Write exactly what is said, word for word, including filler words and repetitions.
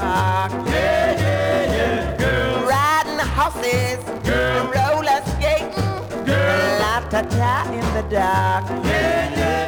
park. Yeah, yeah, yeah, girls. Riding horses, Girl. roller skating, Girl. la ta ta in the dark. Yeah, yeah.